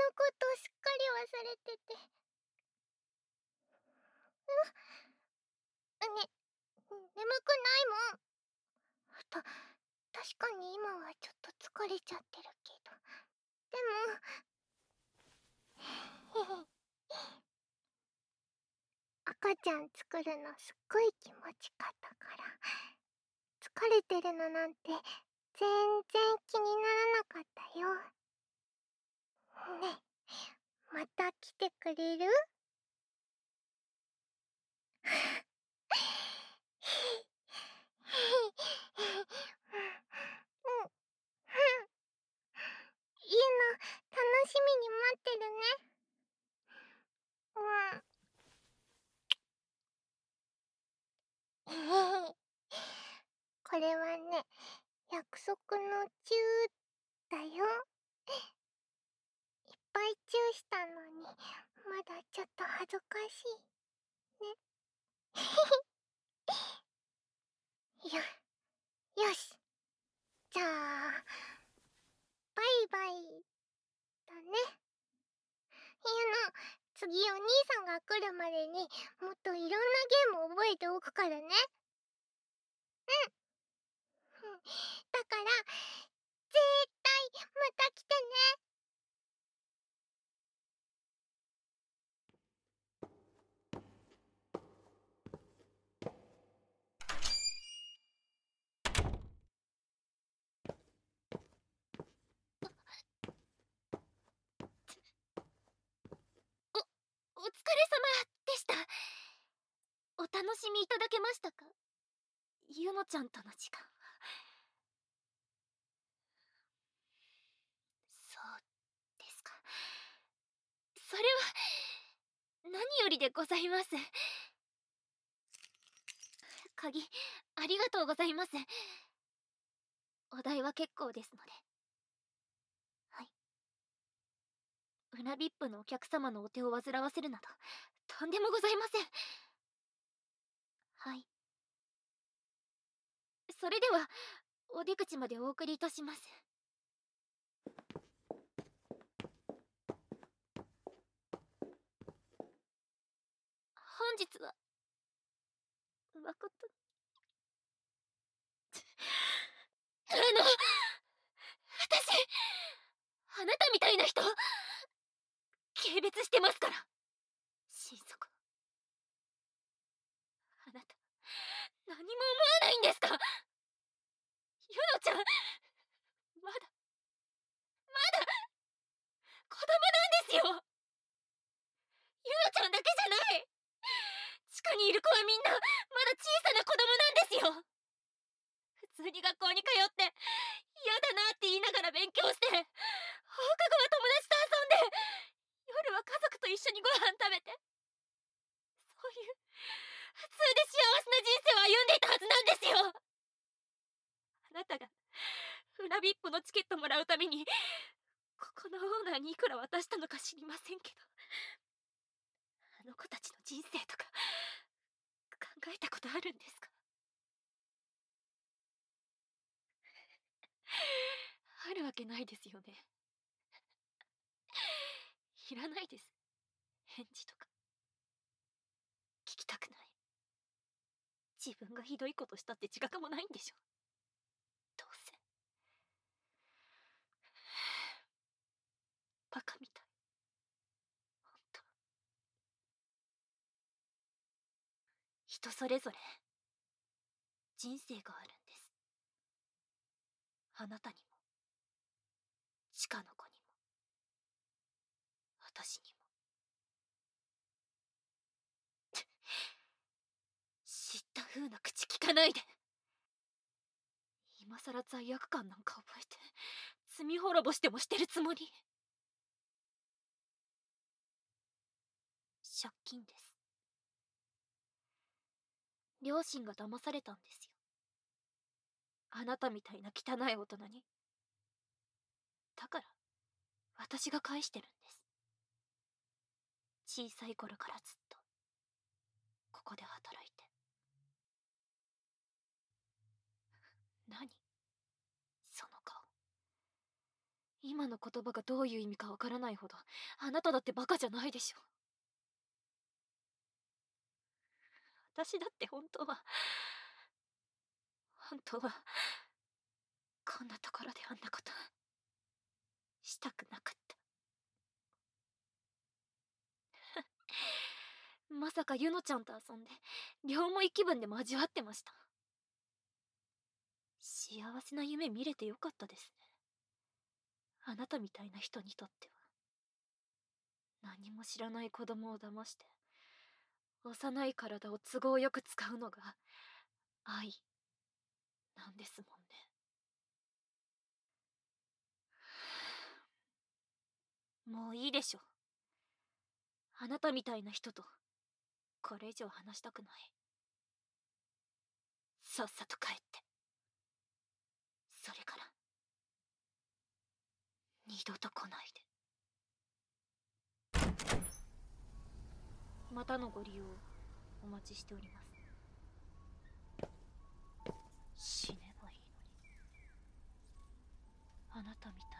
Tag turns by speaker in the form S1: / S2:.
S1: ことすっかり忘れてて。眠くないもん。確かに今はちょっと疲れちゃってるけど。でも、赤ちゃん作るのすっごい気持ちかったから、疲れてるのなんて全然気にならなかったよ。ねえ、また来てくれる？いいの、楽しみに待ってるね。これはね、約束のチューだよ。いっぱいチューしたのに、まだちょっと恥ずかしい。ね。よし。じゃあ、バイバイだね。次お兄さんが来るまでにもっといろんなゲームを覚えておくからね。だから、絶対また来てね。
S2: お疲れ様でした。お楽しみいただけましたか？ゆのちゃんとの時間は。そうですか。それは何よりでございます。鍵ありがとうございます。お代は結構ですので。はい。裏ビップのお客様のお手を煩わせるなどとんでもございません。はい。それではお出口までお送りいたします。本日は誠に私あなたみたいな人軽蔑してますから。心底あなた何も思わないんですか？ゆのちゃんまだ子供なんですよ。ゆのちゃんだけじゃない。地下にいる子はみんなまだ小さな子供なんですよ。普通に学校に通って嫌だなって言いながら勉強して、放課後は友達と遊んで、夜は家族と一緒にご飯食べて、そういう普通で幸せな人生を歩んでいたはずなんですよ。あなたが船ビップのチケットもらうためにここのオーナーにいくら渡したのか知りませんけど、あの子たちの人生とか考えたことあるんですか？あるわけないですよね。いらないです、返事とか。聞きたくない。自分がひどいことしたって自覚もないんでしょ。どうせバカみたい。ほんと。人それぞれ人生があるんです。あなたにも地下の子にも私にも。知った風な口聞かないで。今さら罪悪感なんか覚えて罪滅ぼしでもしてるつもり？借金です。両親が騙されたんですよ。あなたみたいな汚い大人に。だから私が返してるんです。小さい頃からずっとここで働いて。何その顔。 今の言葉がどういう意味かわからないほど、あなただってバカじゃないでしょ。私だって本当は、こんなところであんなことしたくなかった。まさかユノちゃんと遊んで、両思い気分でも味わってました。幸せな夢見れてよかったですね。あなたみたいな人にとっては。何も知らない子供を騙して、幼い体を都合よく使うのが愛なんですもんね。もういいでしょ。あなたみたいな人とこれ以上話したくない。さっさと帰って。それから二度と来ないで。またのご利用お待ちしております。死ねばいいのに。あなたみたい